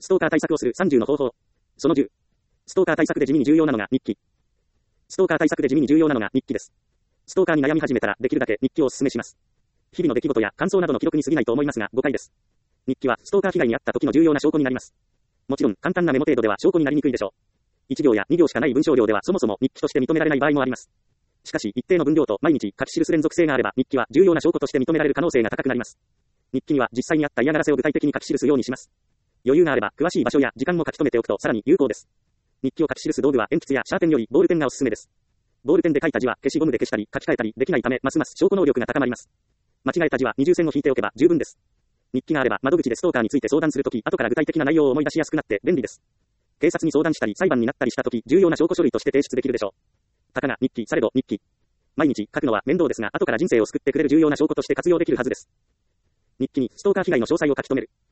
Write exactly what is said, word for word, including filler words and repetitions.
ストーカー対策をするさんじゅうの方法。そのじゅう。ストーカー対策で地味に重要なのが日記。ストーカー対策で地味に重要なのが日記です。ストーカーに悩み始めたらできるだけ日記をお勧めします。日々の出来事や感想などの記録に過ぎないと思いますが誤解です。日記はストーカー被害に遭った時の重要な証拠になります。もちろん簡単なメモ程度では証拠になりにくいでしょう。いち行やに行しかない文章量ではそもそも日記として認められない場合もあります。しかし一定の分量と毎日書き記す連続性があれば日記は重要な証拠として認められる可能性が高くなります。日記には実際にあった嫌がらせを具体的に書き記すようにします。余裕があれば詳しい場所や時間も書き留めておくとさらに有効です。日記を書き記す道具は鉛筆やシャーペンよりボールペンがおすすめです。ボールペンで書いた字は消しゴムで消したり書き換えたりできないためますます証拠能力が高まります。間違えた字は二重線を引いておけば十分です。日記があれば窓口でストーカーについて相談するとき後から具体的な内容を思い出しやすくなって便利です。警察に相談したり裁判になったりしたとき重要な証拠書類として提出できるでしょう。たかが日記されど日記。毎日書くのは面倒ですが後から人生を救ってくれる重要な証拠として活用できるはずです。日記にストーカー被害の詳細を書き留める。